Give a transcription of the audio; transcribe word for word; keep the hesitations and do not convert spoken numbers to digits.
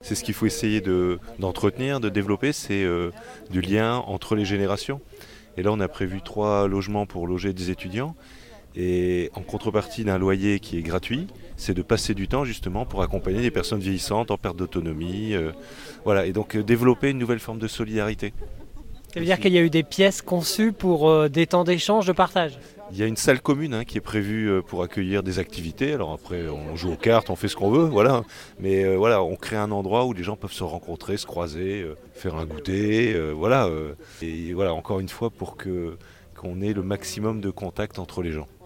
C'est ce qu'il faut essayer de, d'entretenir, de développer, c'est euh, du lien entre les générations. Et là, on a prévu trois logements pour loger des étudiants. Et en contrepartie d'un loyer qui est gratuit, c'est de passer du temps justement pour accompagner des personnes vieillissantes en perte d'autonomie. Euh, voilà, et donc euh, développer une nouvelle forme de solidarité. Ça veut dire qu'il y a eu des pièces conçues pour euh, des temps d'échange, de partage. Il y a une salle commune hein, qui est prévue euh, pour accueillir des activités. Alors après, on joue aux cartes, on fait ce qu'on veut, voilà. Mais euh, voilà, on crée un endroit où les gens peuvent se rencontrer, se croiser, euh, faire un goûter, euh, voilà. euh. et voilà, encore une fois, pour que qu'on ait le maximum de contact entre les gens.